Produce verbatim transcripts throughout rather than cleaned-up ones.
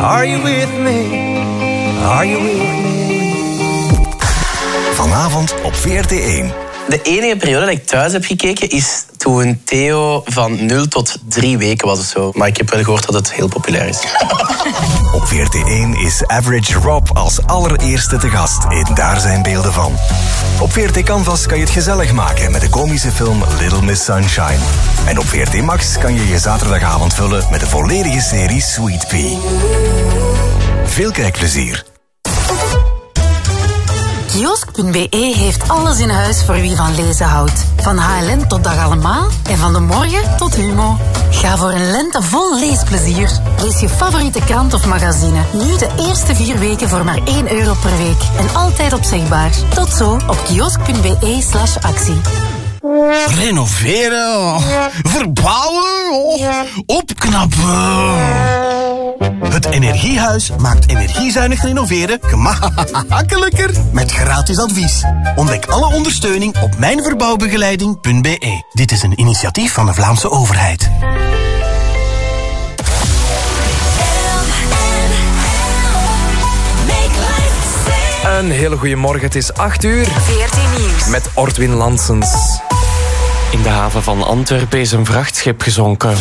Are you with me? Are you with me? Vanavond op V R T één. De enige periode dat ik thuis heb gekeken is toen Theo van nul tot drie weken was of zo. Maar ik heb wel gehoord dat het heel populair is. Op V R T één is Average Rob als allereerste te gast in Daar zijn beelden van. Op V R T Canvas kan je het gezellig maken met de komische film Little Miss Sunshine. En op V R T Max kan je je zaterdagavond vullen met de volledige serie Sweet Pea. Veel kijkplezier. Kiosk punt b e heeft alles in huis voor wie van lezen houdt. Van H L N tot Dag Allemaal en van de morgen tot Humo. Ga voor een lente vol leesplezier. Lees je favoriete krant of magazine. Nu de eerste vier weken voor maar één euro per week. En altijd opzegbaar. Tot zo op kiosk punt b e slash actie. Renoveren, verbouwen, opknappen. Het Energiehuis maakt energiezuinig renoveren gemakkelijker met gratis advies. Ontdek alle ondersteuning op mijnverbouwbegeleiding punt b e. Dit is een initiatief van de Vlaamse overheid. Een hele goede morgen, het is acht uur. V R T Nieuws. Met Ortwin Lansens. In de haven van Antwerpen is een vrachtschip gezonken.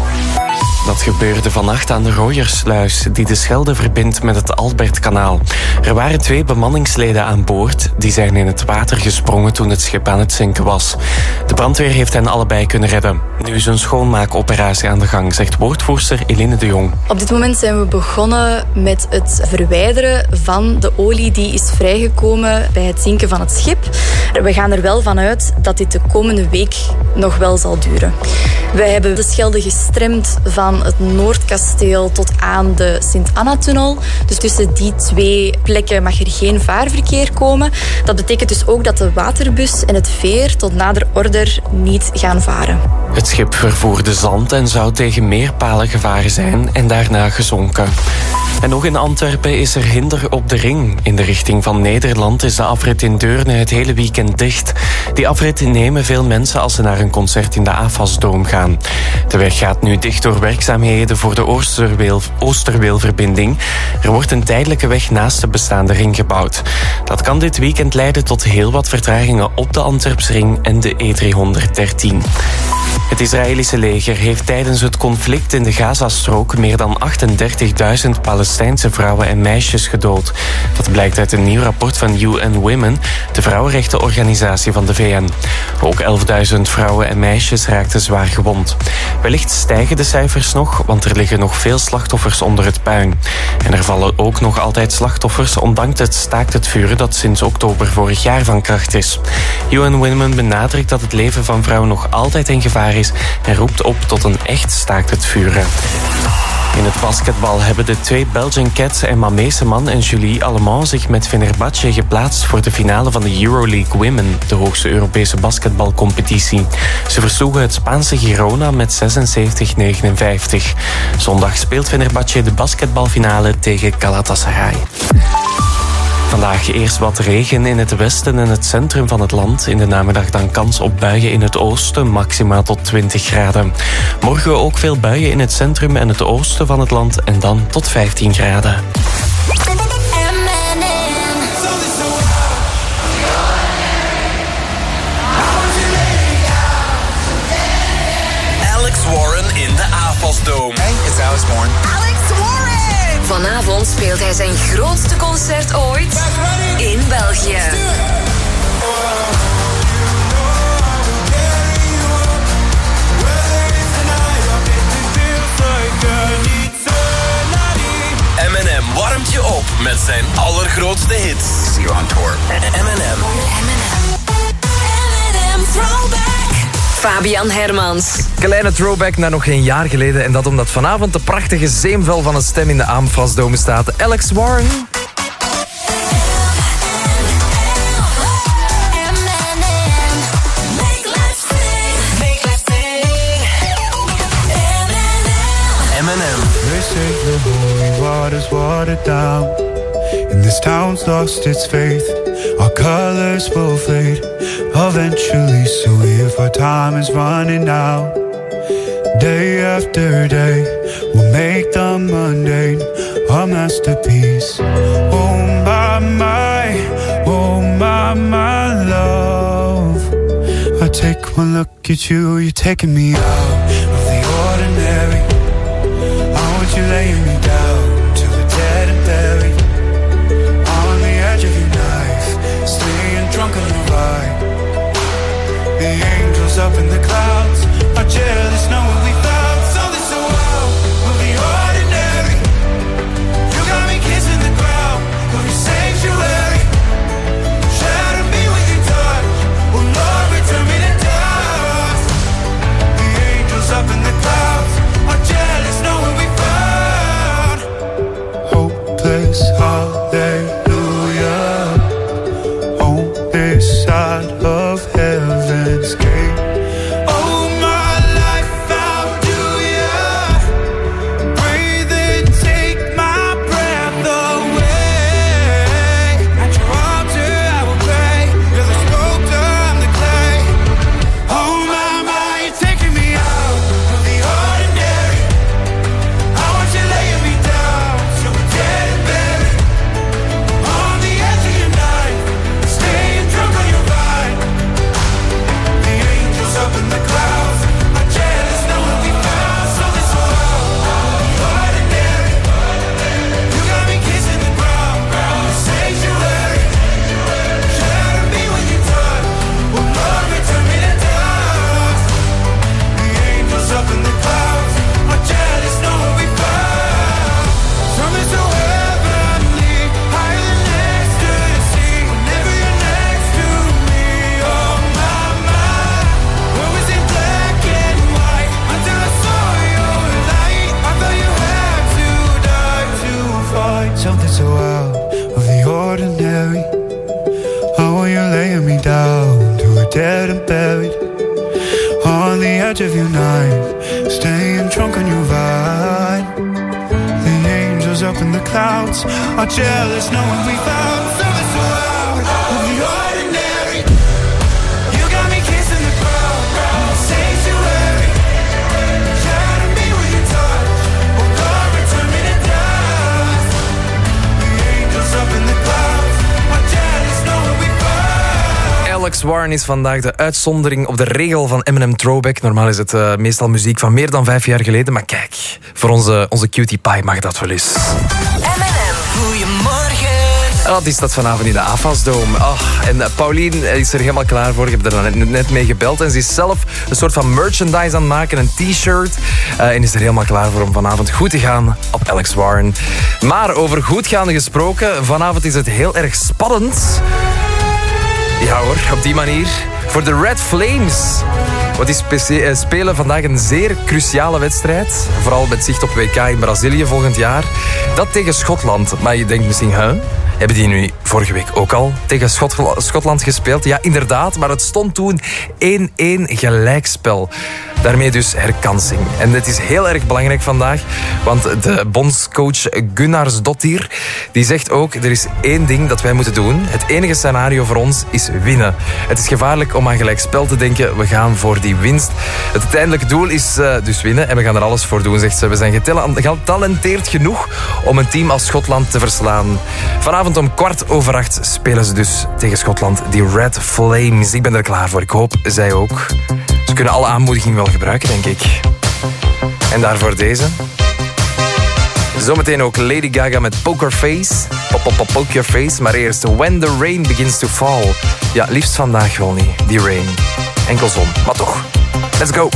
Dat gebeurde vannacht aan de Rooiersluis, die de Schelde verbindt met het Albertkanaal. Er waren twee bemanningsleden aan boord. Die zijn in het water gesprongen toen het schip aan het zinken was. De brandweer heeft hen allebei kunnen redden. Nu is een schoonmaakoperatie aan de gang, zegt woordvoerster Eline de Jong. Op dit moment zijn we begonnen met het verwijderen van de olie die is vrijgekomen bij het zinken van het schip. We gaan er wel van uit dat dit de komende week nog wel zal duren. We hebben de Schelde gestremd van het Noordkasteel tot aan de Sint-Anna-tunnel. Dus tussen die twee plekken mag er geen vaarverkeer komen. Dat betekent dus ook dat de waterbus en het veer tot nader order niet gaan varen. Het schip vervoerde zand en zou tegen meerpalen gevaren zijn en daarna gezonken. En nog in Antwerpen is er hinder op de ring. In de richting van Nederland is de afrit in Deurne het hele weekend dicht. Die afrit nemen veel mensen als ze naar een concert in de AFAS-doom gaan. De weg gaat nu dicht door werkzaamheden voor de Oosterweel, Oosterweelverbinding. Er wordt een tijdelijke weg naast de bestaande ring gebouwd. Dat kan dit weekend leiden tot heel wat vertragingen op de Antwerpsring en de E driehonderddertien. Het Israëlische leger heeft tijdens het conflict in de Gazastrook meer dan achtendertigduizend Palestijnse vrouwen en meisjes gedood. Dat blijkt uit een nieuw rapport van U N Women, de vrouwenrechtenorganisatie van de V N. Ook elfduizend vrouwen en meisjes raakten zwaar gewond. Wellicht stijgen de cijfers nog, want er liggen nog veel slachtoffers onder het puin. En er vallen ook nog altijd slachtoffers, ondanks het staakt het vuren dat sinds oktober vorig jaar van kracht is. U N Women benadrukt dat het leven van vrouwen nog altijd in gevaar is en roept op tot een echt staakt het vuren. In het basketbal hebben de twee Belgian Cats Emma Meeseman en Julie Allemans zich met Fenerbahce geplaatst voor de finale van de Euroleague Women, de hoogste Europese basketbalcompetitie. Ze versloegen het Spaanse Girona met zesenzeventig negenenvijftig. Zondag speelt Fenerbahce de basketbalfinale tegen Galatasaray. Vandaag eerst wat regen in het westen en het centrum van het land. In de namiddag dan kans op buien in het oosten, maximaal tot twintig graden. Morgen ook veel buien in het centrum en het oosten van het land en dan tot vijftien graden. Alex Warren in de AFAS-doom. Hey, it's Alex Warren. Alex Warren! Vanavond speelt hij zijn grootste concert ooit in België. M en M warmt je op met zijn allergrootste hits. See you on tour. M en M. M en M Throwback. Fabian Hermans. Kleine throwback naar nog geen jaar geleden. En dat omdat vanavond de prachtige zeemvel van een stem in de AFAS-dome staat. Alex Warren. M en M. They say the holy water's watered down, and this town's lost its faith. Our colors will fade eventually, so if our time is running out, day after day, we'll make the mundane a masterpiece. Oh my, my, oh my, my love. I take one look at you, you're taking me out of the ordinary. I want you laying me down to the dead and buried. On the edge of your knife, staying drunk on your ride. The angels up in the clouds are jealous knowing we found something so wild of the ordinary. You got me kissing the ground of your sanctuary. Shatter me with your touch, oh Lord, return me to dust. The angels up in the clouds are jealous knowing we found hopeless hallelujah on this side of heaven's gate. Oh my life, how do ya breathe and take my breath away? At your altar I will pray. You're the sculptor, I'm the clay. Oh my, my, you're taking me out of the ordinary. I want you laying me down so we're dead and buried. On the edge of your knife, staying drunk on your vine. The angels up in the clouds are jealous knowing we found something so wild, the ordinary. You got me kissing the ground, the sanctuary. Shatter me with your touch, oh Lord, return me to dust. The angels up in the clouds are jealous knowing we found something so heavenly, higher than ecstasy. Whenever you're next to me, oh my, my. What was in black and white until I saw your light? I thought you had to die to find something so out of the ordinary. Oh, you're laying me down to a dead and buried. On the edge of your knife, staying drunk on your vine. The angels up in the clouds are jealous knowing we found something so out of the ordinary. You got me kissing the ground, the sanctuary. Shatter me with your touch, oh Lord, return me to dust. The angels up in the clouds are jealous knowing we found. Alex Warren is vandaag de uitzondering op de regel van Eminem Throwback. Normaal is het uh, meestal muziek van meer dan vijf jaar geleden. Maar kijk, voor onze, onze cutie pie mag dat wel eens. Eminem, goeiemorgen. En wat is dat vanavond in de A F A S-dome? Oh, en uh, Paulien is er helemaal klaar voor. Ik heb er net, net mee gebeld. En ze is zelf een soort van merchandise aan het maken. Een t-shirt. Uh, en is er helemaal klaar voor om vanavond goed te gaan op Alex Warren. Maar over goed gaan gesproken. Vanavond is het heel erg spannend. Ja hoor, op die manier. Voor de Red Flames. Want die spe- spelen vandaag een zeer cruciale wedstrijd. Vooral met zicht op W K in Brazilië volgend jaar. Dat tegen Schotland. Maar je denkt misschien, hè? Hebben die nu vorige week ook al tegen Schot- Schotland gespeeld? Ja, inderdaad. Maar het stond toen één-één gelijkspel. Daarmee dus herkansing. En dit is heel erg belangrijk vandaag. Want de bondscoach Gunnarsdottir die zegt ook, er is één ding dat wij moeten doen. Het enige scenario voor ons is winnen. Het is gevaarlijk om aan gelijkspel te denken. We gaan voor die winst. Het uiteindelijke doel is uh, dus winnen. En we gaan er alles voor doen, zegt ze. We zijn getalenteerd genoeg om een team als Schotland te verslaan. Vanavond om kwart over acht spelen ze dus tegen Schotland. Die Red Flames. Ik ben er klaar voor. Ik hoop zij ook. Ze kunnen alle aanmoediging wel gebruiken, denk ik. En daarvoor deze. Zometeen ook Lady Gaga met Poker Face. Pop, pop, pop, Poker Face. Maar eerst When the Rain Begins to Fall. Ja, liefst vandaag wel niet, die rain. Enkel zon, maar toch. Let's go.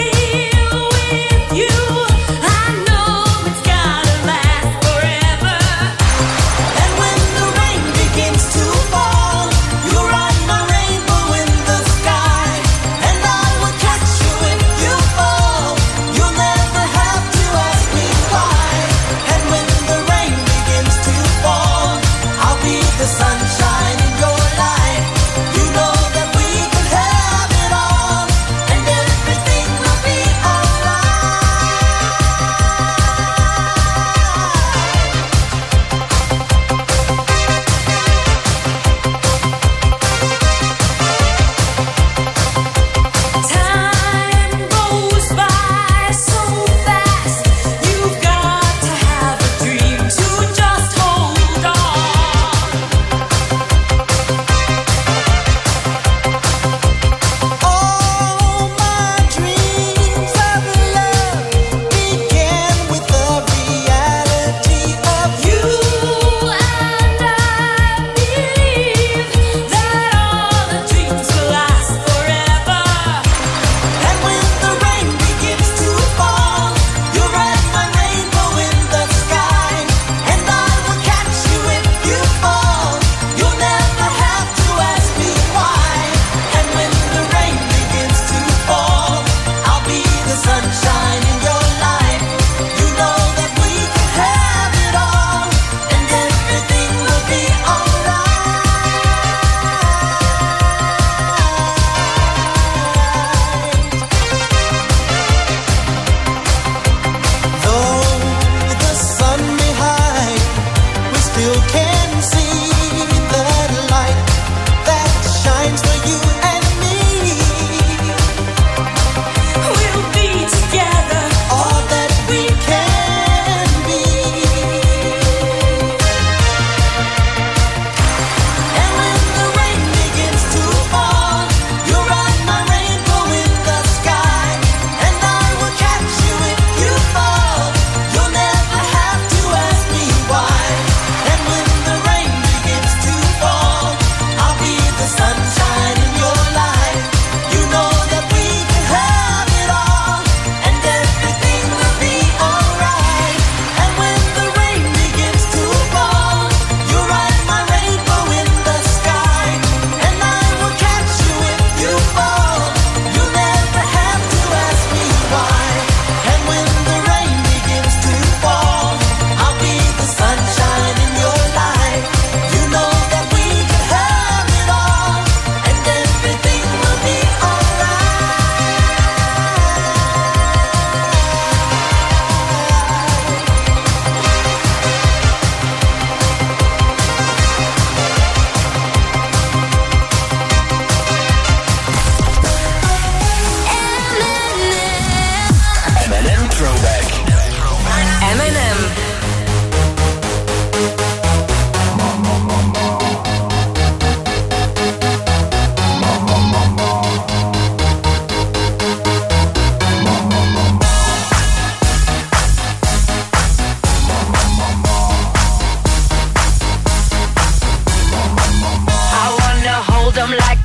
You, I know it's gotta last forever.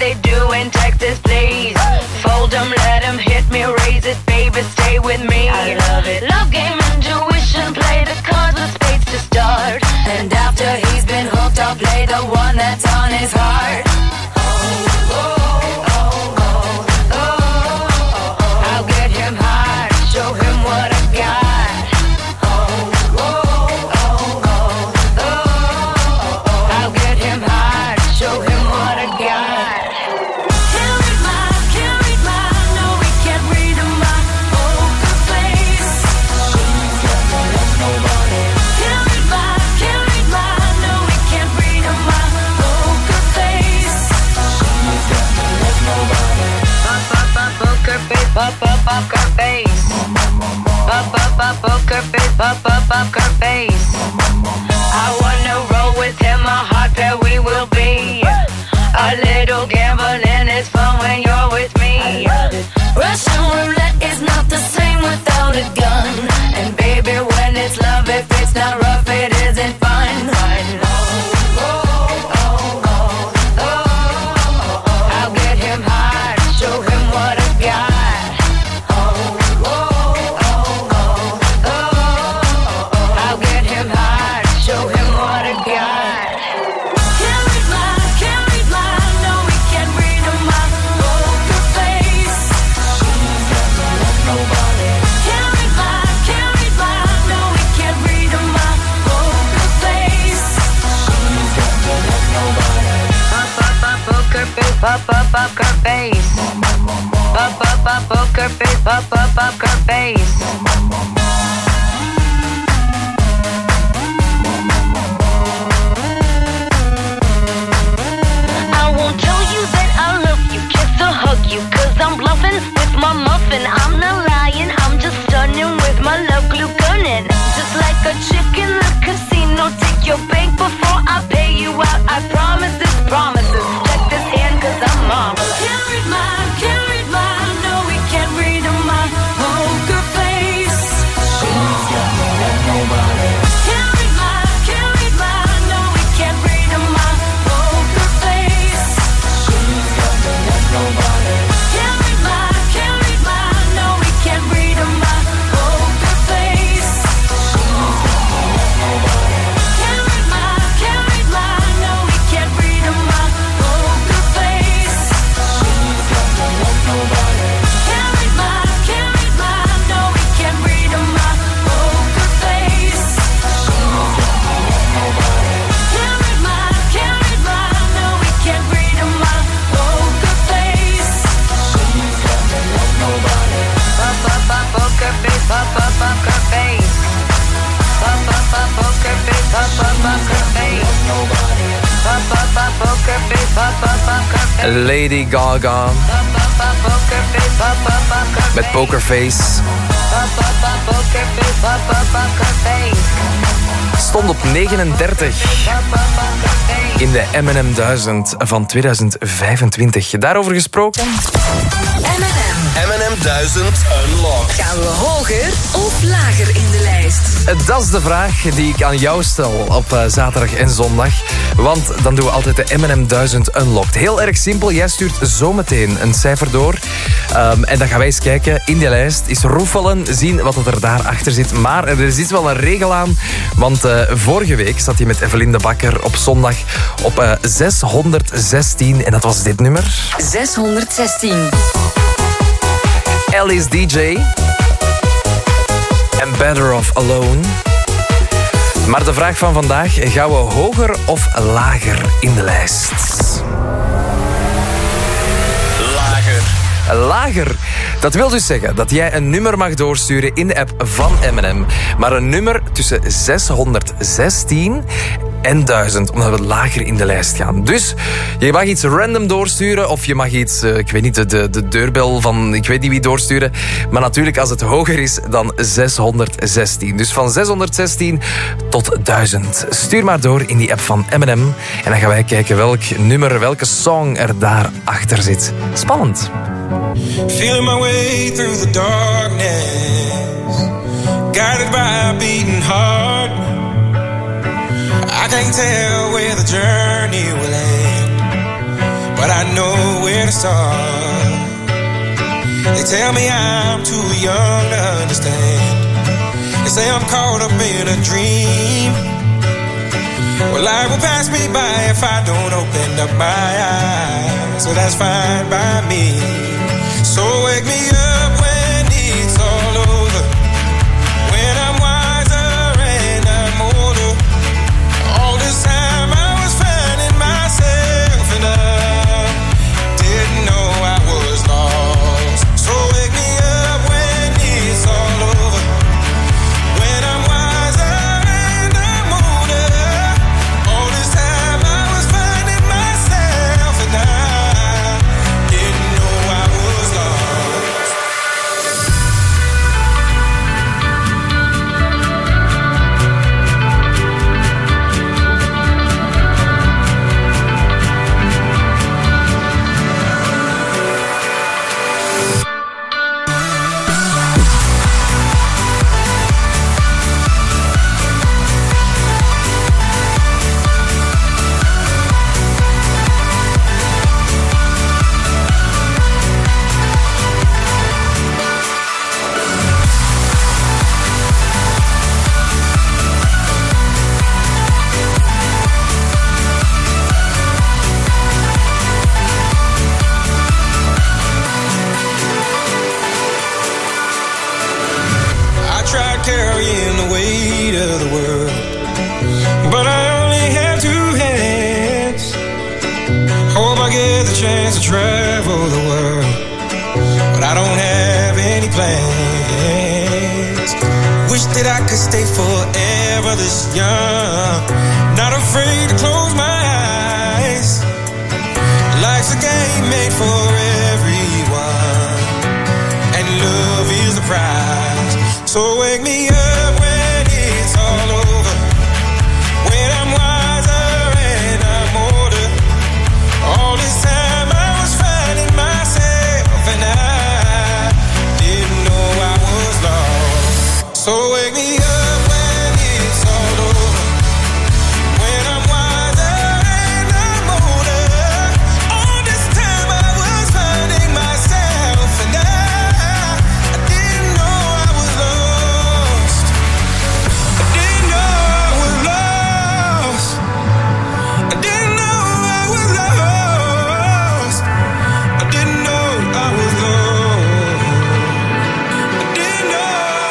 they do in Texas, please. Fold them, let them hit me, raise it, baby, stay with me. I love it. Love game, intuition, play the cards with spades to start. And after he's been hooked, I'll play the one that's on his heart. Oh, oh, oh, oh, oh, oh, oh. I'll get him high, show him what I got. Oh, oh, oh, oh, oh, oh. I'll get him high, show him what I got. Can't read my, can't read my, no, we can't read my poker face. She's got no love, nobody. Can't read my, can't read my, no, we can't read my poker face. She's got no love, nobody. Pop, pop, pop, poker face, pop, pop, poker face. Pop, pop, pop, poker face, pop, pop, poker face. I wanna roll with him, a hot pair we will be. A little gambling is fun when you're with me. Russian roulette is not the same without a gun. And baby, when it's love, if it's not rough, it isn't fun. Oh, oh, oh, oh, oh, oh. I'll get him high, show him what I got. Oh, oh, oh, oh, oh. I'll get him high, show him what I got. Can't read my, can't read my, no, we can't read my poker face. She's got no love, nobody. Can't read my, can't read my, no, we can't read my poker face. She's got no love, nobody. Pop, pop, pop, poker face, pop, pop, poker face. Pop, pop, pop, poker face, pop, pop, poker face. I won't tell you that I love you, kiss or hug you, cause I'm bluffing with my muffin. I'm not lying, I'm just stunning with my love glue gunning. Just like a chick in the casino, take your bank before I pay you out. I promise this, promises. Check this hand cause I'm marvelous. Can't read my, can't read my, no, we can't read my poker face. She's got no love, nobody. Can't read my, can't read my, no, we can't read my poker face. She's got no love, nobody. Can't read my, can't read my, no, we can't read my poker face. She's got no love, nobody. Can't read my, can't read my, no, we can't read my poker face. She's got no love, nobody. Can't read my, can't read my, no, we can't read my poker face. She's got no love, nobody. Can't read my, can't read my, no, we can't read my poker face. She's got no love, nobody. Pop, pop, pop, poker face, pop, pop, poker face. Pop, pop, pop, poker face, pop, pop, poker face. Nobody. Pop, pop, pop, poker face, pop, pop, poker face. Lady Gaga Pop, pop, pop, poker face, pop, pop, poker face. met Pokerface. Pop, pop, pop, poker face, pop, pop, poker face. Stond op negenendertig Pop, pop, poker face. in de M en M duizend van tweeduizend vijfentwintig. Daarover gesproken. M en M. M en M duizend Unlocked. Gaan we hoger of lager in de lijst? Dat is de vraag die ik aan jou stel op uh, zaterdag en zondag. Want dan doen we altijd de M en M duizend Unlocked. Heel erg simpel. Jij stuurt zometeen een cijfer door. Um, en dan gaan wij eens kijken in die lijst. Eens roefelen, zien wat er daarachter zit. Maar er zit wel een regel aan. Want uh, vorige week zat hij met Evelien de Bakker op zondag op uh, zeshonderdzestien. En dat was dit nummer. zeshonderdzestien. Ellie's D J. En Better Off Alone. Maar de vraag van vandaag, gaan we hoger of lager in de lijst? Lager. Lager. Dat wil dus zeggen dat jij een nummer mag doorsturen in de app van M en M. Maar een nummer tussen zeshonderdzestien en duizend, omdat we lager in de lijst gaan. Dus je mag iets random doorsturen of je mag iets, uh, ik weet niet, de, de deurbel van ik weet niet wie doorsturen. Maar natuurlijk als het hoger is dan zeshonderdzestien. Dus van zeshonderdzestien tot duizend. Stuur maar door in die app van M en M. En dan gaan wij kijken welk nummer, welke song er daarachter zit. Spannend. Feeling my way through the darkness, guided by a beating heart. I can't tell where the journey will end, but I know to start. They tell me I'm too young to understand. They say I'm caught up in a dream. Well, life will pass me by if I don't open up my eyes. So that's fine by me. So wake me up when it's all over, when I'm wiser and I'm older. All this time I was finding myself and I didn't know I was lost. So wake me up when it's all over, when I'm wiser and I'm older. All this time I was finding myself and I didn't know I was lost. I tried carrying the weight of the world, but I only have two hands. Hope I get the chance to travel the world, but I don't have any plans. Wish that I could stay forever this young, not afraid to close my eyes. Life's a game made for everyone, and love is the prize. So wake me up when it's all over, when I'm wiser and I'm older. All this time I was finding myself and I didn't know I was lost. So wake me up when it's all over, when I'm wiser and I'm older. All this time I was finding myself and I, I didn't know I was lost. I didn't know I was lost. I didn't know I was lost. I didn't know I was lost. I didn't know.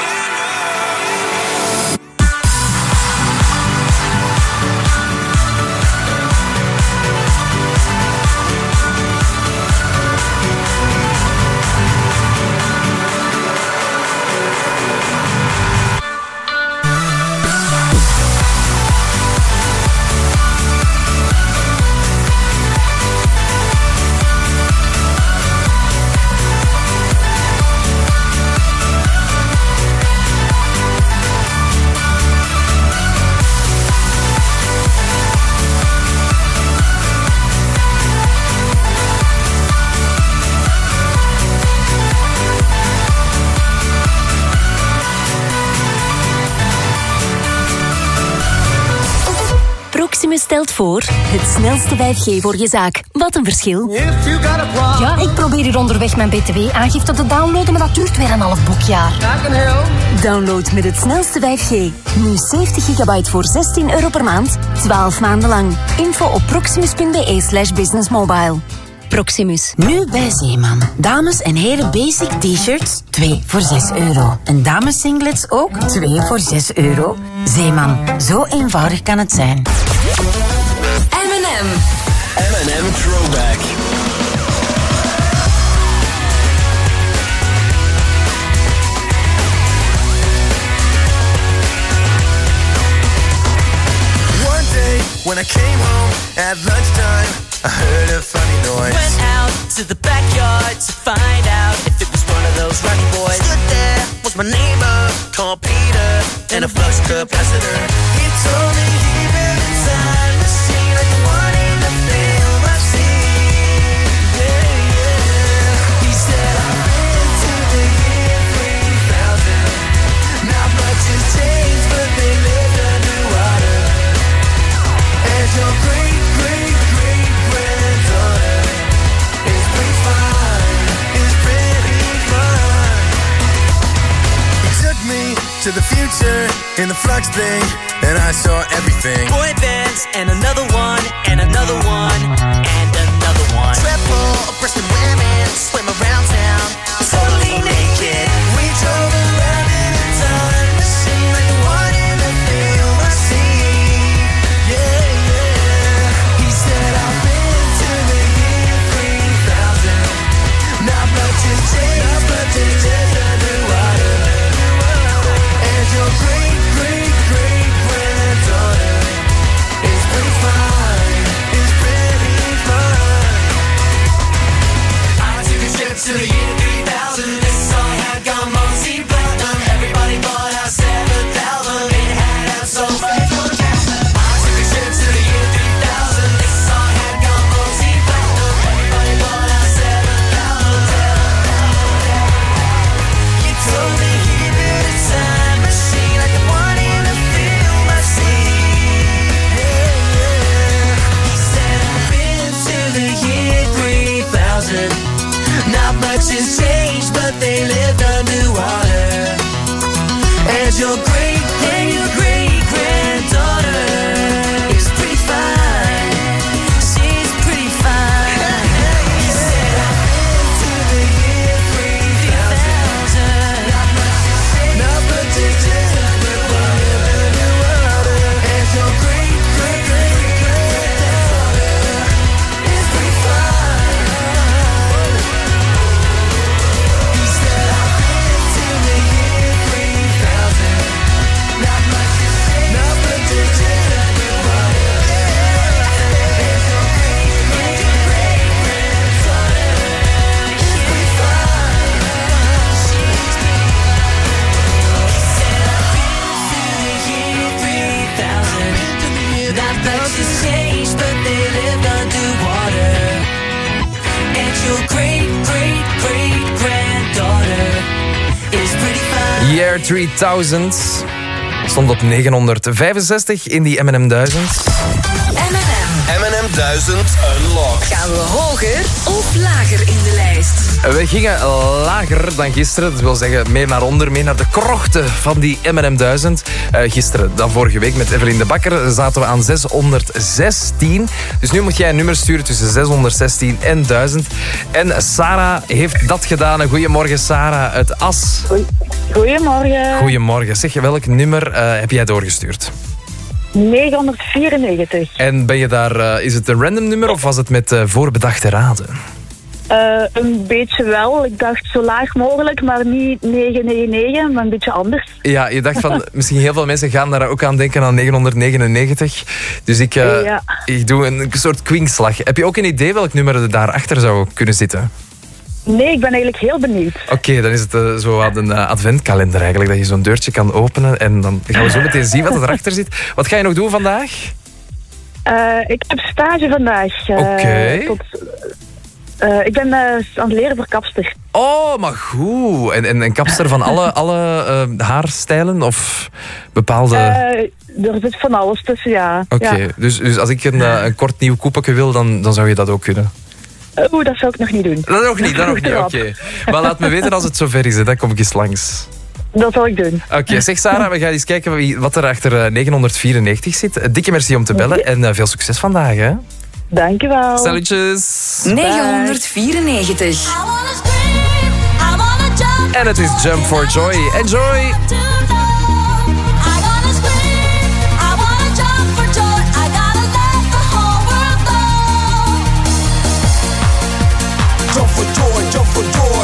Proximus stelt voor het snelste vijf G voor je zaak. Wat een verschil. Ja, ik probeer hier onderweg mijn B T W-aangifte te downloaden, maar dat duurt weer een half boekjaar. Download met het snelste vijf G. Nu zeventig gigabyte voor zestien euro per maand, twaalf maanden lang. Info op proximus.be slash businessmobile. Proximus. Nu bij Zeeman. Dames en heren basic t-shirts, twee voor zes euro. En dames singlets ook, twee voor zes euro. Zeeman, zo eenvoudig kan het zijn. M en M. M en M Throwback. One day when I came home at lunchtime, I heard a funny noise. Went out to the backyard to find out if it was one of those rocky boys. Stood there was my neighbor called Peter and a flux capacitor. He told me he built a time machine like the one in the film I've seen. Yeah, yeah. He said I've been to the year three thousand. Not much has changed, but they lived underwater. And your great, great, great granddaughter is pretty shirt in the flux thing, and I saw everything. Boy bands, and another one, and another one, and another one. Triple-breasted women swim around town, totally naked. We drove around in a time machine like the one in the film I seen. Yeah, yeah. He said I've been to the year three thousand. Not much has changed, not much has changed underwater. And your great, great, great granddaughter is pretty fine, is pretty fine. I took a trip to the year three thousand. This song had gone multi-platinum. Everybody bought our seventh album. It had episodes like George Harrison. I took a trip to the year three thousand. This song had gone multi-platinum. Everybody bought our seventh album. You told me he built a time machine like the one in the film I seen. Yeah, yeah. He said I've been to the year three thousand. Not much has changed, but they lived underwater. And your great, and your great granddaughter is pretty fine. She's pretty fine. He said I've been to the year three thousand. Not much has changed, not much has changed, but they lived underwater. And your great, great, great granddaughter is pretty fine. He said I've been to the year three thousand. Not much has changed, not much has changed underwater. And your great, great, great granddaughter is pretty fine. She's pretty fine. He said I've been to the year three thousand. Not much has changed, but they lived underwater. And your great, great, great granddaughter is pretty fine. Year three thousand stond op negenhonderdvijfenzestig in die M en M duizend. M en M duizend Unlocked. Gaan we hoger of lager in de lijst? We gingen lager dan gisteren. Dat wil zeggen meer naar onder, meer naar de krochten van die M en M duizend. Uh, gisteren, dan vorige week met Evelien de Bakker, zaten we aan zeshonderdzestien. Dus nu moet jij een nummer sturen tussen zeshonderdzestien en duizend. En Sarah heeft dat gedaan. Goedemorgen Sarah uit As. Goedemorgen. Goedemorgen. Zeg, welk nummer uh, heb jij doorgestuurd? negenhonderdvierennegentig. En ben je daar, uh, is het een random nummer of was het met uh, voorbedachte raden? Uh, een beetje wel. Ik dacht zo laag mogelijk, maar niet negenhonderdnegenennegentig, maar een beetje anders. Ja, je dacht van, misschien heel veel mensen gaan daar ook aan denken aan negenhonderdnegenennegentig. Dus ik, uh, ja. ik doe een soort kwinkslag. Heb je ook een idee welk nummer er daarachter zou kunnen zitten? Nee, ik ben eigenlijk heel benieuwd. Oké, okay, dan is het uh, zo wat een uh, adventkalender eigenlijk. Dat je zo'n deurtje kan openen en dan gaan we zo meteen zien wat er erachter zit. Wat ga je nog doen vandaag? Uh, ik heb stage vandaag. Uh, Oké. Okay. Uh, ik ben uh, aan het leren voor kapster. Oh, maar goed. En, en, en kapster van alle, alle uh, haarstijlen of bepaalde... Uh, er zit van alles tussen, ja. Oké, okay. ja. dus, dus als ik een, uh, een kort nieuw koepeltje wil, dan, dan zou je dat ook kunnen? Oeh, dat zou ik nog niet doen. Dat nog niet, dat nog niet, oké. Okay. Maar laat me weten als het zover is, hè. Dan kom ik eens langs. Dat zal ik doen. Oké, okay, zeg Sarah, we gaan eens kijken wie, wat er achter negenhonderdvierennegentig zit. Dikke merci om te bellen en uh, veel succes vandaag, hè. Dankjewel. Salutjes. negenhonderdvierennegentig. En het is Jump for Joy. Enjoy! Jump for joy, jump for joy.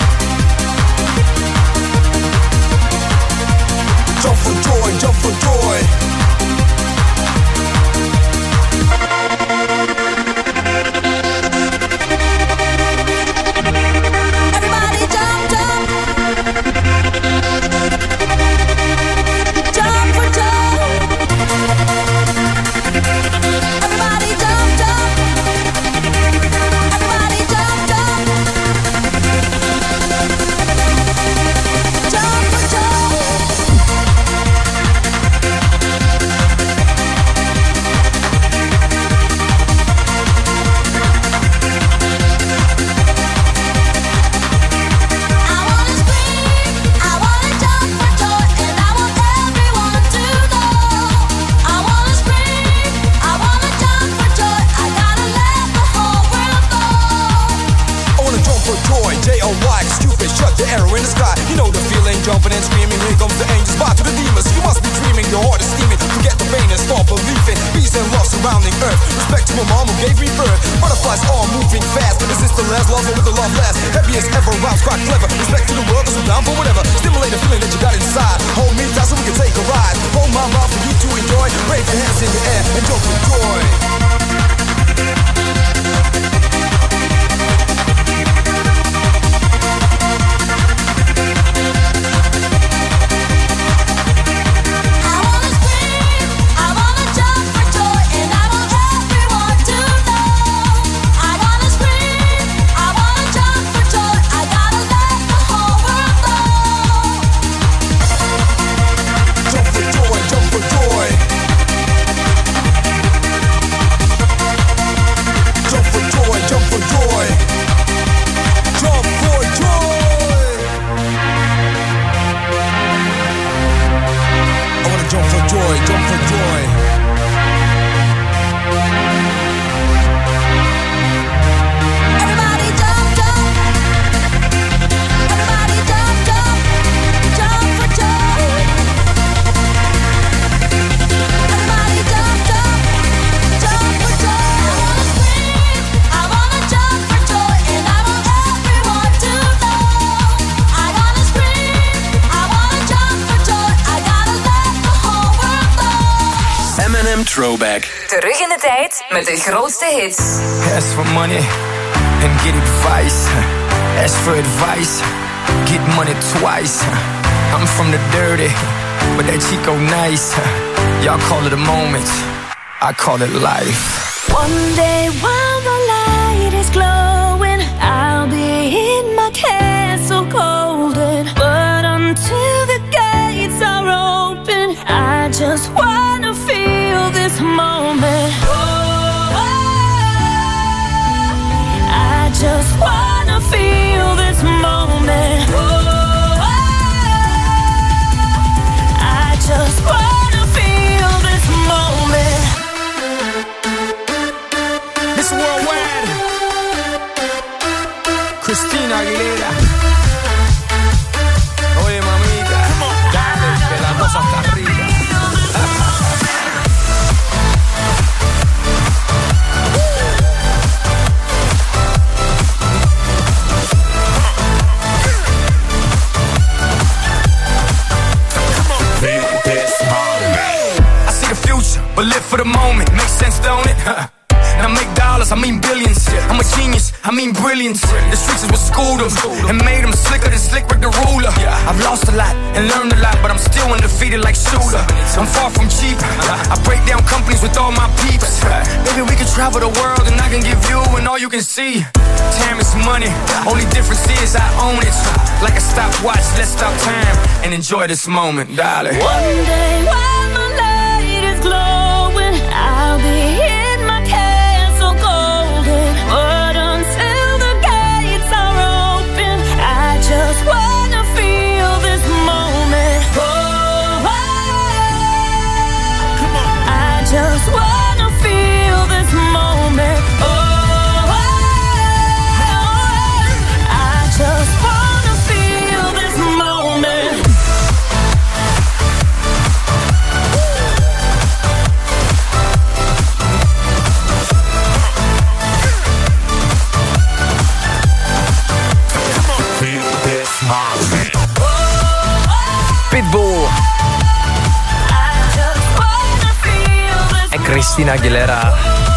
Jump for joy, jump for joy. Everybody jump, jump. the arrow in the sky. You know the feeling, jumping and screaming. Here comes the angels, by to the demons. You must be dreaming, your heart is steaming. Forget the pain and start believing. Peace and love surrounding earth. Respect to my mom who gave me birth. Butterflies all moving fast. Is this the last love or with the love last? Happy as ever, rhymes quite clever. Respect to the world, cause I'm down for whatever. Stimulate the feeling that you got inside. Hold me tight so we can take a ride. Hold my mouth for you to enjoy. Wave your hands in the air and jump for joy. Throwback. Terug in de tijd met de grootste hits. Ask for money and get advice. Ask for advice, get money twice. I'm from the dirty, but that Chico nice. Y'all call it a moment, I call it life. One day while the light is glowing, I'll be in my castle golden. But until the gates are open, I just wanna feel this moment. Oh, I just wanna feel this moment. Oh, I just wanna feel this moment. This worldwide, Christina Aguilera. Oye mamita, dale que la cosa está rica. But live for the moment, makes sense, don't it? And I make dollars, I mean billions. I'm a genius, I mean brilliance. The streets is what schooled them and made them slicker than Slick Rick the ruler. I've lost a lot and learned a lot, but I'm still undefeated like Shooter. I'm far from cheap, I break down companies with all my peeps. Maybe we can travel the world and I can give you and all you can see. Time is money, only difference is I own it. Like a stopwatch, let's stop time and enjoy this moment, darling. One day while my light is glowing, I'll be in my castle golden. But until the gates are open, I just wanna feel this moment. Oh, I just wanna feel this moment. Oh, I just wanna feel this moment. Pitbull en Christina Aguilera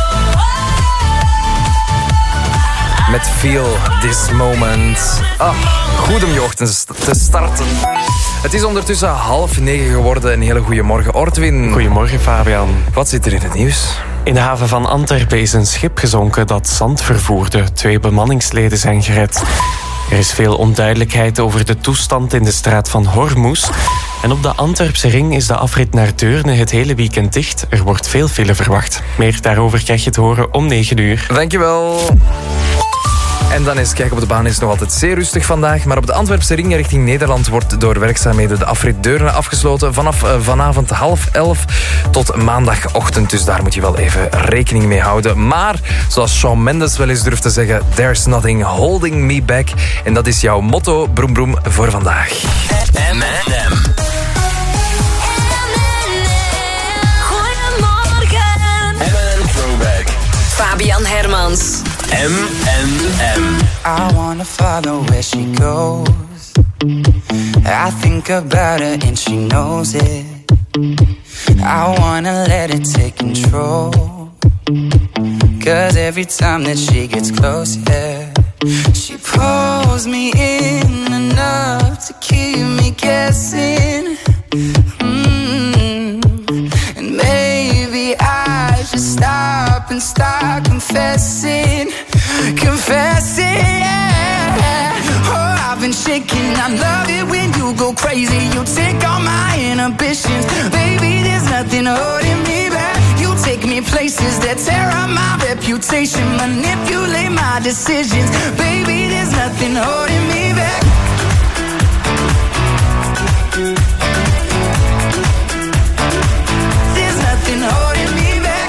met Feel This Moment. Ah, goed om je ochtend te starten. Het is ondertussen half negen geworden. Een hele goede morgen, Ortwin. Goedemorgen, Fabian. Wat zit er in het nieuws? In de haven van Antwerpen is een schip gezonken dat zand vervoerde. Twee bemanningsleden zijn gered. Er is veel onduidelijkheid over de toestand in de straat van Hormuz. En op de Antwerpse ring is de afrit naar Deurne het hele weekend dicht. Er wordt veel file verwacht. Meer daarover krijg je te horen om negen uur. Dankjewel. En dan eens kijken op de baan, is het nog altijd zeer rustig vandaag. Maar op de Antwerpse ring richting Nederland wordt door werkzaamheden de afrit Deurne afgesloten. Vanaf uh, vanavond half elf tot maandagochtend. Dus daar moet je wel even rekening mee houden. Maar, zoals Shawn Mendes wel eens durft te zeggen, there's nothing holding me back. En dat is jouw motto, broem broem, voor vandaag. M en M. Goedemorgen. M en M Throwback. Fabian Hermans. M en M. I wanna follow where she goes. I think about her and she knows it. I wanna let it take control. Cause every time that she gets close, yeah, she pulls me in enough to keep me guessing. Mm. And maybe I should stop and start confessing. Confessing, yeah. Oh, I've been shaking. I love it when you go crazy. You take all my inhibitions. Baby, there's nothing holding me back. You take me places that tear up my reputation. Manipulate my decisions. Baby, there's nothing holding me back. There's nothing holding me back.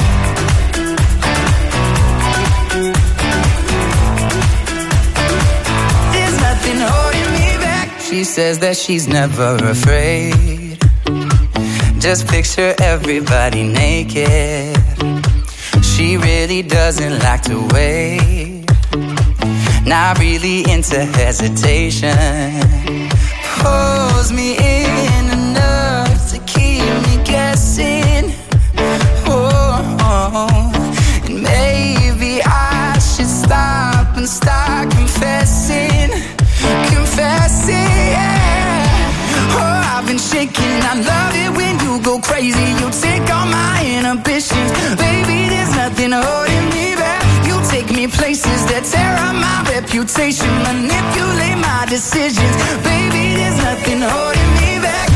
There's nothing holding me back. She says that she's never afraid. Just picture everybody naked. She really doesn't like to wait. Not really into hesitation. Pulls me in enough to keep me guessing. Oh, oh. And maybe I should stop and start confessing. Confessing, yeah. Oh, I've been shaking. I love it when you go crazy. You take all my inhibitions. Baby, there's nothing holding me back. You take me places that tear up my reputation. Manipulate my decisions. Baby, there's nothing holding me back.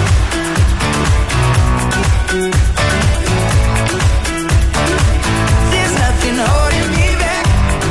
There's nothing holding me back.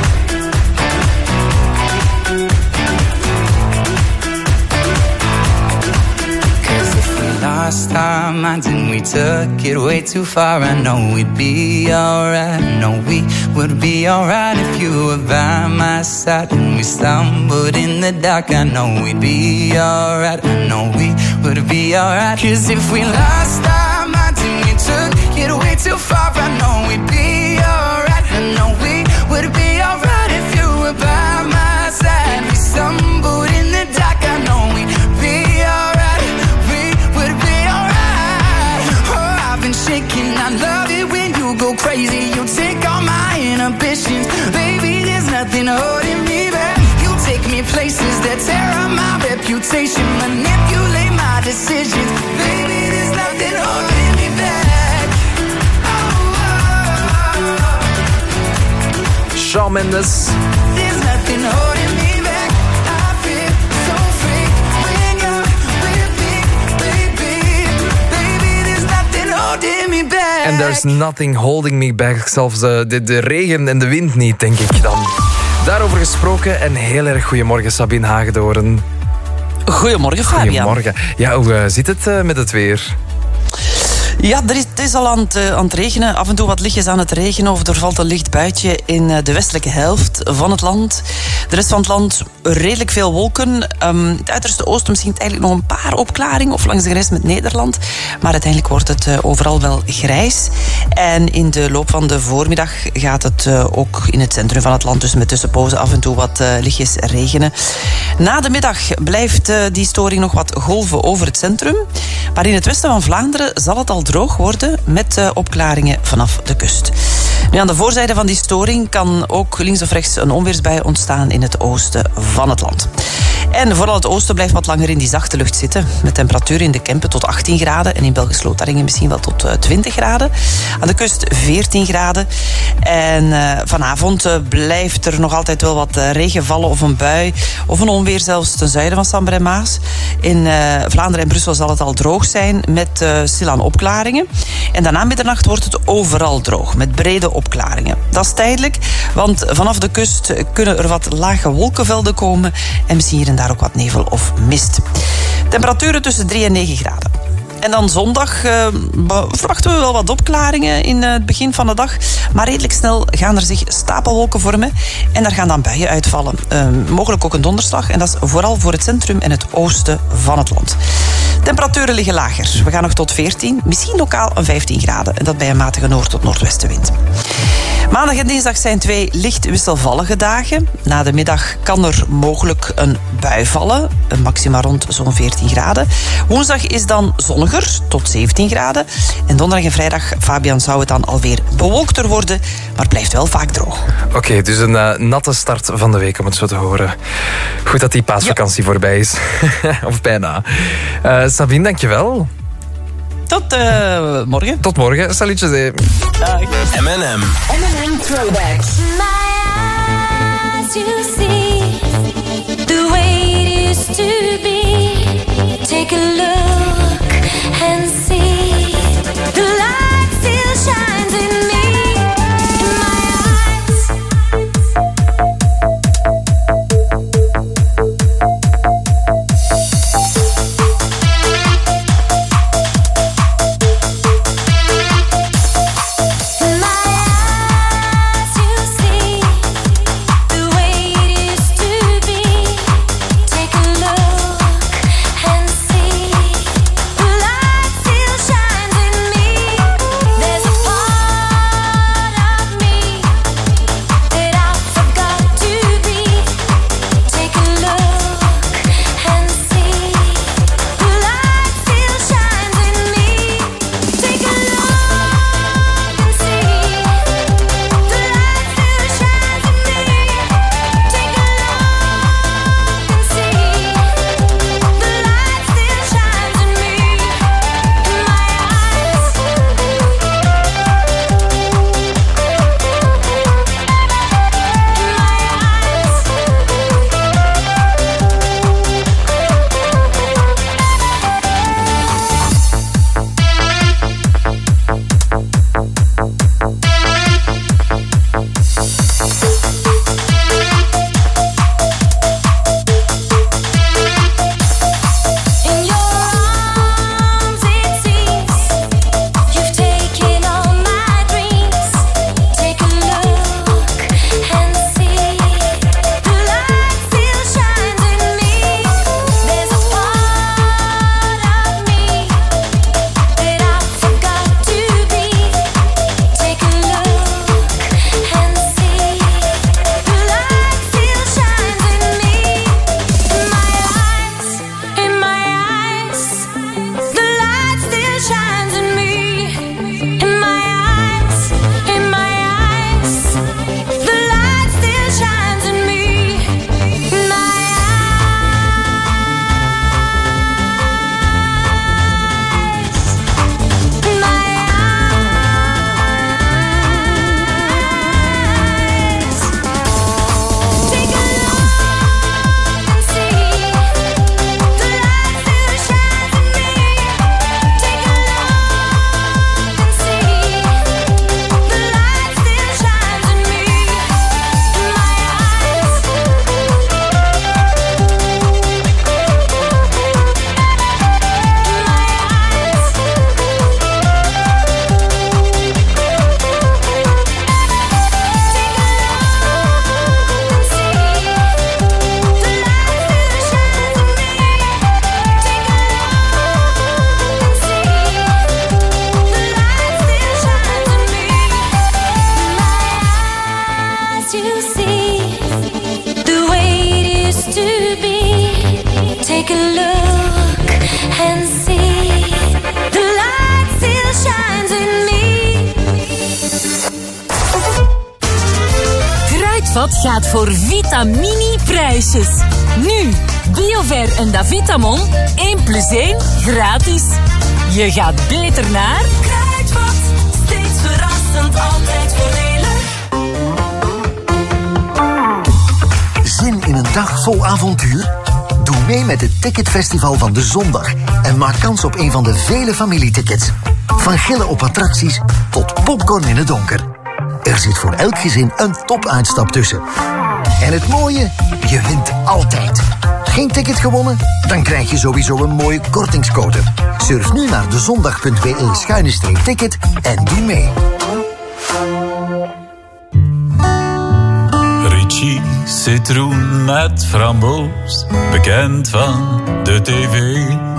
Cause if we lost our minds and we took it way too far, I know we'd be alright. I know we would be alright if you were by my side. And we stumbled in the dark, I know we'd be alright. I know we would be alright. Cause if we lost our minds and we took it way too far, I know we'd be alright. I know we would be alright if you were by my side. We stumbled in the dark, I know we'd be alright. We would be alright. Oh, I've been shaking. I love it when you go crazy. You take all my inhibitions. Baby, there's nothing holding me back. You take me places that tear up my reputation. Manipulate my decisions. Baby, there's nothing holding me back. Shawn Mendes. There's nothing holding me back. I feel so free when you're with me, baby. Baby, there's nothing holding me back. And there's nothing holding me back. Zelfs de, de, de regen en de wind niet, denk ik dan. Daarover gesproken en heel erg goedemorgen, Sabine Hagedoorn. Goedemorgen, Fabian. Goedemorgen. Ja, hoe uh, zit het uh, met het weer? Ja, er is, het is al aan het, uh, aan het regenen. Af en toe wat lichtjes aan het regenen. Of er valt een licht buitje in uh, de westelijke helft van het land. De rest van het land redelijk veel wolken. Um, het uiterste oosten misschien eigenlijk nog een paar opklaringen. Of langs de grens met Nederland. Maar uiteindelijk wordt het uh, overal wel grijs. En in de loop van de voormiddag gaat het uh, ook in het centrum van het land. Dus met tussenpozen af en toe wat uh, lichtjes regenen. Na de middag blijft uh, die storing nog wat golven over het centrum. Maar in het westen van Vlaanderen zal het al droog worden met uh, opklaringen vanaf de kust. Nu, aan de voorzijde van die storing kan ook links of rechts een onweersbui ontstaan in het oosten van het land. En vooral het oosten blijft wat langer in die zachte lucht zitten. Met temperaturen in de Kempen tot achttien graden. En in Belgisch-Lotharingen misschien wel tot uh, twintig graden. Aan de kust veertien graden. En uh, vanavond uh, blijft er nog altijd wel wat uh, regen vallen of een bui. Of een onweer zelfs ten zuiden van Sambre en Maas. In uh, Vlaanderen en Brussel zal het al droog zijn met uh, stilaan opklaringen. En daarna middernacht wordt het overal droog met brede opklaringen. Dat is tijdelijk, want vanaf de kust kunnen er wat lage wolkenvelden komen en misschien hier en daar ook wat nevel of mist. Temperaturen tussen drie en negen graden. En dan zondag uh, verwachten we wel wat opklaringen in uh, het begin van de dag. Maar redelijk snel gaan er zich stapelwolken vormen. En daar gaan dan buien uitvallen. Uh, mogelijk ook een donderslag. En dat is vooral voor het centrum en het oosten van het land. Temperaturen liggen lager. We gaan nog tot veertien, misschien lokaal een vijftien graden. En dat bij een matige noord- tot noordwestenwind. Maandag en dinsdag zijn twee licht wisselvallige dagen. Na de middag kan er mogelijk een bui vallen. Een maxima rond zo'n veertien graden. Woensdag is dan zonniger, tot zeventien graden. En donderdag en vrijdag, Fabian, zou het dan alweer bewolkter worden. Maar blijft wel vaak droog. Oké, okay, dus een uh, natte start van de week om het zo te horen. Goed dat die paasvakantie ja. voorbij is. Of bijna. Uh, Sabine, dankjewel. Tot uh, morgen. Tot morgen. Salutjes. Hey. Dag. M en M. M en M Throwbacks. My eyes, you see the way it used to be. Take a look and see the light still shines in me. In my eyes. Kruidvat gaat voor Vitamini prijsjes. Nu Biover en Davitamon, één plus één gratis. Je gaat beter naar Kruidvat. Steeds verrassend, altijd voordelig. Zin in een dag vol avontuur? Doe mee met het Ticketfestival van de zondag en maak kans op een van de vele familietickets. Van gillen op attracties tot popcorn in het donker. Er zit voor elk gezin een topuitstap tussen. En het mooie? Je wint altijd. Geen ticket gewonnen? Dan krijg je sowieso een mooie kortingscode. Surf nu naar dezondag.be schuine streep ticket en doe mee. Richie citroen met framboos, bekend van de tv.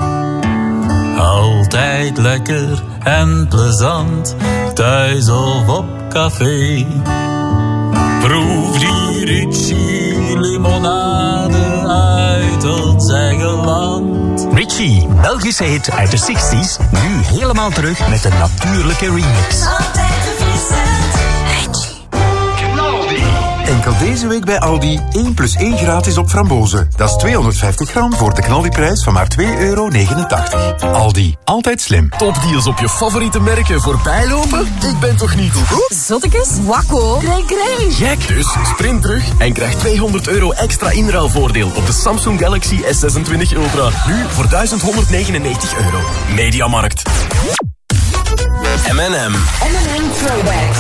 Altijd lekker en plezant, thuis of op café. Proef die Richie limonade uit ons eigen land. Richie, Belgische hit uit de zestig's, nu helemaal terug met een natuurlijke remix. Altijd verfrissend. Richie. Enkel deze week bij Aldi één plus één gratis op frambozen. Dat is tweehonderdvijftig gram voor de knaldiprijs van maar twee euro negenentachtig. Aldi, altijd slim. Topdeals op je favoriete merken voorbijlopen? Ik ben toch niet Zottekes, wakko, krij, krij. gek? Dus sprint terug en krijg tweehonderd euro extra inruilvoordeel op de Samsung Galaxy S zesentwintig Ultra. Nu voor duizend honderdnegenennegentig euro. Mediamarkt. M en M. M en M Throwbacks.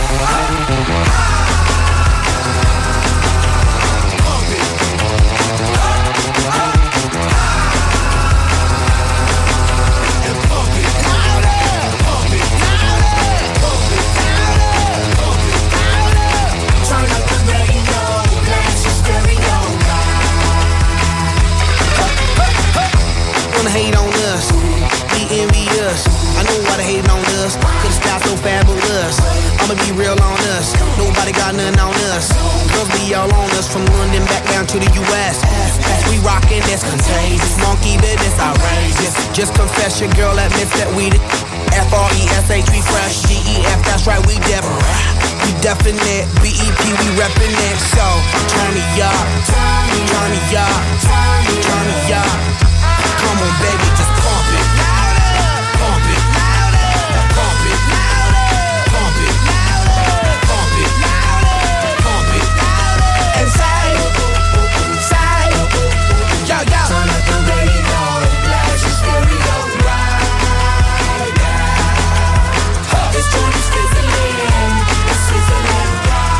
Hate on us, be envious. I know why they hating on us, cause the style's so fabulous. I'ma be real on us, nobody got nothing on us. Girls be all on us, from London back down to the U S We rockin', that's contagious, monkey business outrageous. Just confess your girl admits that we the F R E S H, we fresh, G E F, that's right, we def. We definite, B E P, we reppin' it. So, turn me up, turn me up, turn me up. Come on, baby, just pump it. Pump it. Pump it. Pump it. Pump it. Pump it. And say, say, yo, yo. Turn up the radio, blast your stereo right now. This joint is fizzling, it's sizzling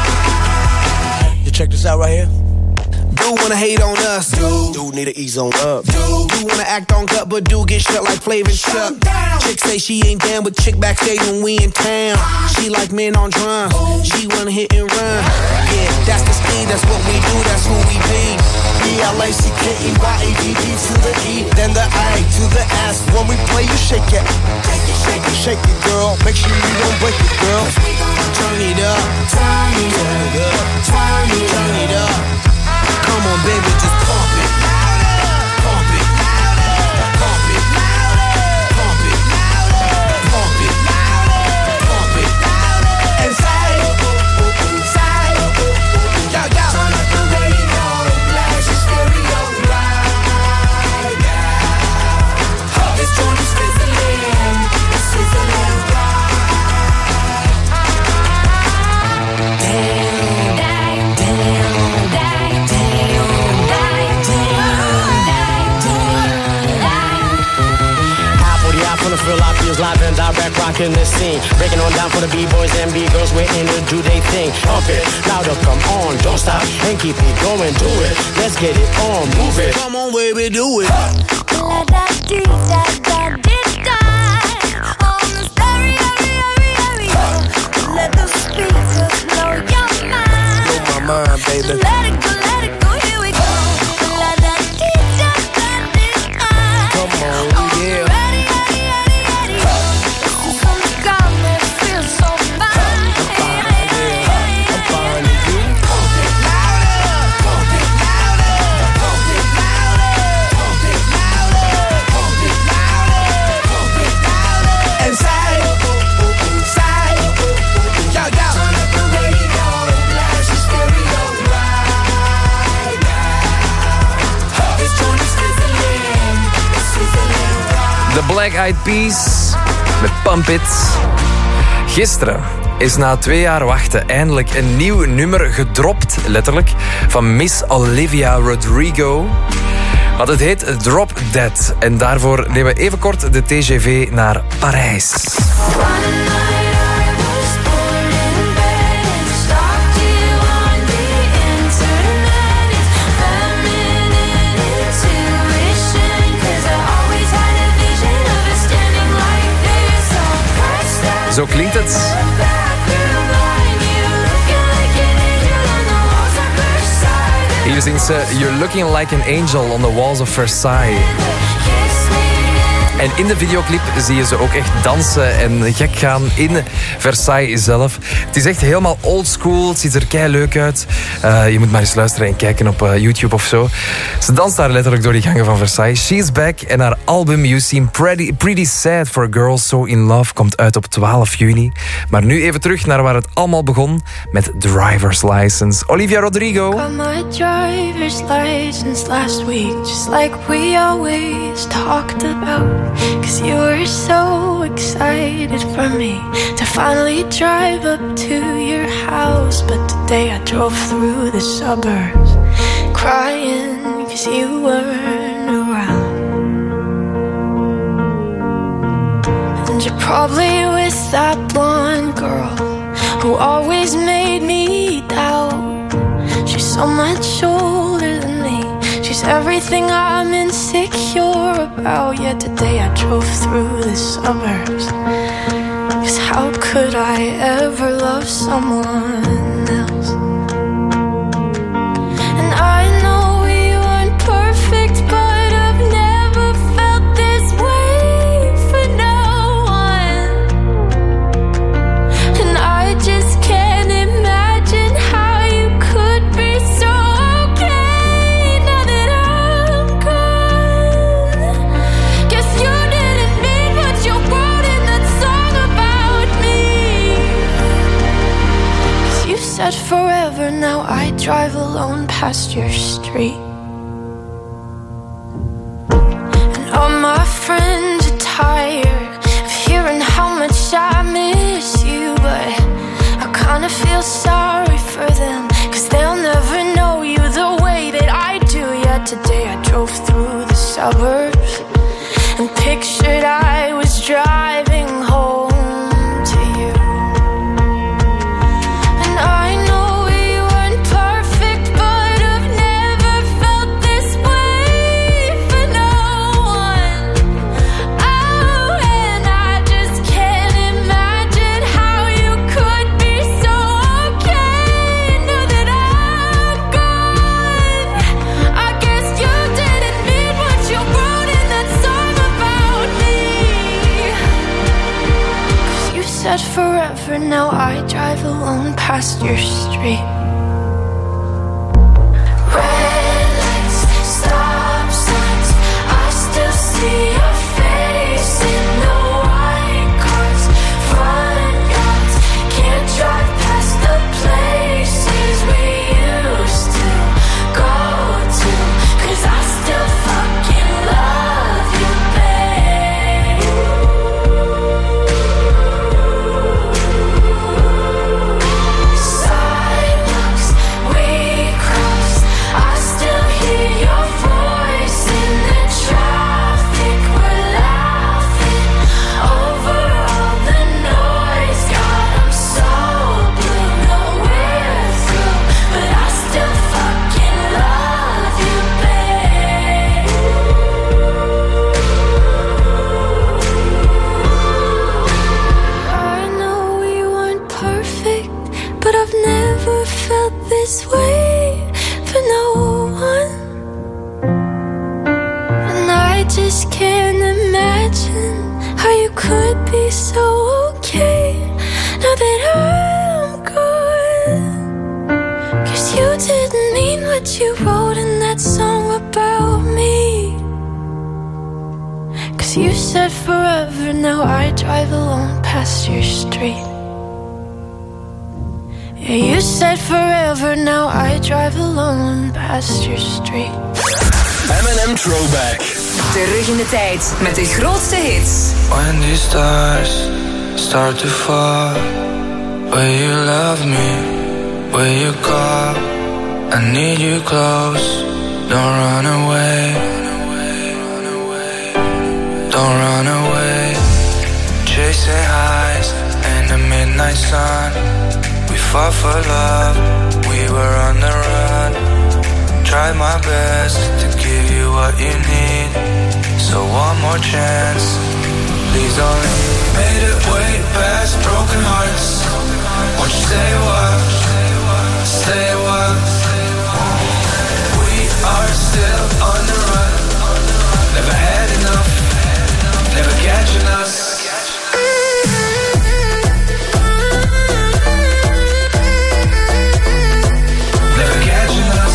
right. You check this out right here. Do wanna hate on us, dude. Do need to ease on up, dude. Do wanna act on gut, but do get shut like Flavor Chuck. Chick say she ain't down with chick backstage when we in town. She like men on drums, she wanna hit and run. Yeah, that's the speed, that's what we do, that's who we be. B L A C K E Y A D D to the E, then the A to the S. When we play, you shake it, shake it, shake it, shake it, girl. Make sure you don't break it, girl. Turn it up, turn it up, turn it, turn it up. Come on, baby, just pump it. Pump it. Pump it. Pump it. Pump it. Pump it. And say, say, yo, yo. Turn up the radio, blast your stereo right now. This joint is fizzling, it's sizzling right. Damn, damn, damn, damn. Full of Philadelphia's live and direct, rocking the scene. Breaking on down for the B-boys and B-girls, we're in to do they thing. Pump it, louder, come on, don't stop, and keep it going, do it. Let's get it on, move it. Come on, baby, do it. Let the speakers blow your mind. Blow my mind, baby. Let it go, let it go, here we go. Let that D J let it on. Come on, yeah. Ready, ready, ready, ready. This is on the ground, it feels so fine. I'm fine, yeah. I'm fine with you. Pump it louder, pump it louder, pump it louder, pump it louder, pump it louder, pump it louder. And say, say, yo, yo. Turn up the radio, blast your stereo right Black Eyed Peas met Pump It. Gisteren is na twee jaar wachten eindelijk een nieuw nummer gedropt, letterlijk, van Miss Olivia Rodrigo. Want het heet Drop Dead. En daarvoor nemen we even kort de T G V naar Parijs. Zo klinkt het. Hier zingt ze You're looking like an angel on the walls of Versailles. En in de videoclip zie je ze ook echt dansen en gek gaan in Versailles zelf. Het is echt helemaal old school. Het ziet er kei leuk uit. Uh, je moet maar eens luisteren en kijken op uh, YouTube of zo. Ze danst daar letterlijk door die gangen van Versailles. She's Back en haar album You Seem Pretty, pretty Sad for a Girl So in Love komt uit op twaalf juni. Maar nu even terug naar waar het allemaal begon met Driver's License. Olivia Rodrigo. Got my driver's license last week, just like we always talked about. Cause you were so excited for me to finally drive up to your house. But today I drove through the suburbs crying cause you weren't around. And you're probably with that blonde girl who always made me doubt. She's so much older than me. She's everything I'm insecure about. Yet today I drove through the suburbs. Cause how could I ever love someone else? And I know we weren't perfect, but I've never felt this way for no one. And I just can't imagine how you could be so okay now that I'm gone. Guess you didn't mean what you wrote in that song about me. 'Cause you said forever, now I drive alone past your street. And all my friends are tired of hearing how much I miss you, but I kinda feel sorry for them, 'cause they'll never know you the way that I do. Yet today I drove through the suburbs and pictured I was driving home to you. And I know we weren't perfect, but I've never felt this way for no one. Oh, and I just can't imagine how you could be so okay now that I'm gone. I guess you didn't mean what you wrote in that song about me. 'Cause you said forever, now I drive alone past your street. Red lights, stop signs, I still see your face in the white cars, front yards. Can't drive past the places we used to go to, 'cause I still fucking love you, babe. Sidewalks we crossed, I still hear your voice in the traffic. We're laughing over all the noise. God, I'm so blue, no we're through, but I still fucking love you, babe. I know we weren't perfect, but I've never felt this way for no one. And I just can't imagine how you could be so okay now that I'm gone. 'Cause you didn't mean what you wrote in that song about me. 'Cause you said forever, now I drive alone past your street. Yeah, you said forever, now I drive alone past your street. M and M Throwback. Terug in de tijd met de grootste hits. When these stars start to fall, will you love me? Will you call? I need you close. Don't run away. Don't run away. Chasing highs in the midnight sun. We fought for love. We were on the run. Tried my best to give you what you need. So one more chance, please don't leave. Made it way past broken hearts. Won't you say what? Say what? We are still on the run. Never had enough. Never catching us. Never catching us.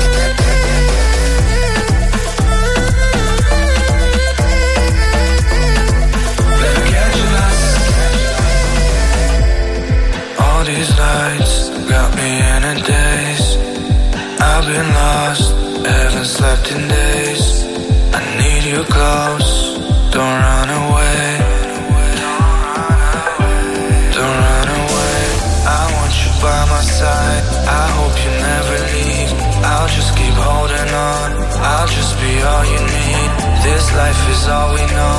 These lights got me in a daze. I've been lost, haven't slept in days. I need you close, don't run away. Don't run away. I want you by my side. I hope you never leave. I'll just keep holding on. I'll just be all you need. This life is all we know.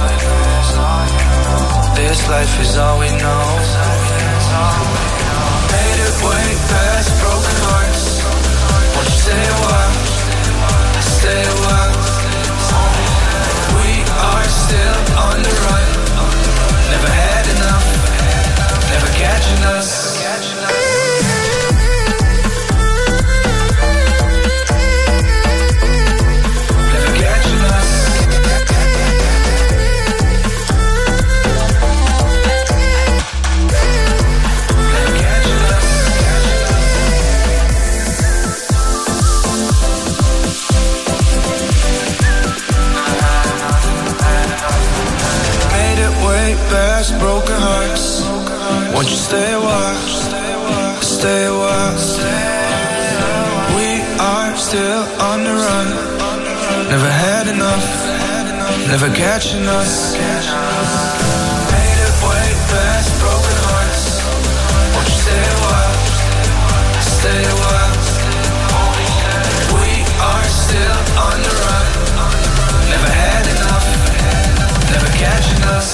This life is all we know. Made it way past broken hearts. Won't you say what? Say what? We are still on the run. Never had enough. Never catching us. Never catching us. Past broken hearts. Won't you stay a while? Stay a while. We are still on the run. Never had enough. Never catching us. Made it way past broken hearts. Won't you stay a while? Stay a while. We are still on the run. Never had enough. Never catching us.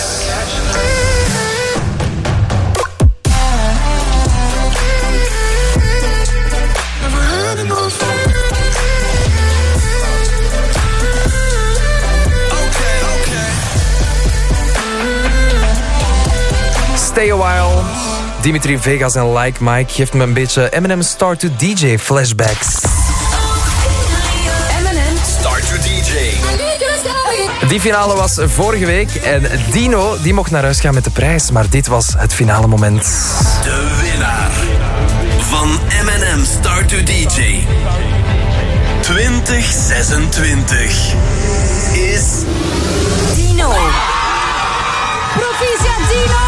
Stay a while. Dimitri Vegas en Like Mike geeft me een beetje M and M Start to D J flashbacks. M and M Start to D J. Die finale was vorige week en Dino die mocht naar huis gaan met de prijs, maar dit was het finale moment. De winnaar van M and M Start to D J twintig zesentwintig is Dino. Proficiat Dino!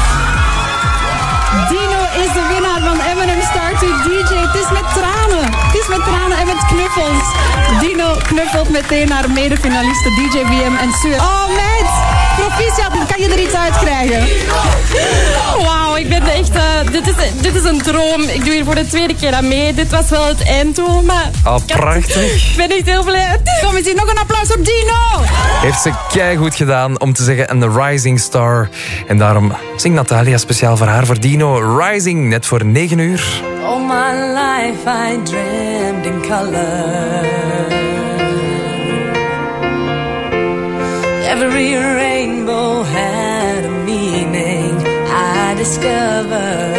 Dino is de winnaar van M and M Start to D J. Het is met tranen. Het is met tranen en met knuffels. Dino knuffelt meteen naar medefinalisten D J V M en Suer. Oh meid, proficiat, kan je er iets uit krijgen? Wauw, ik ben echt... Uh, dit, is, dit is een droom. Ik doe hier voor de tweede keer aan mee. Dit was wel het einddoel, maar... Oh, prachtig. Ik ben echt heel blij. Kom eens hier, nog een applaus voor Dino! Heeft ze keigoed gedaan om te zeggen een rising star. En daarom zingt Natalia speciaal voor haar, voor Dino. Rising, net voor negen uur. All my life I dreamed in color. Every rainbow had a meaning I discovered.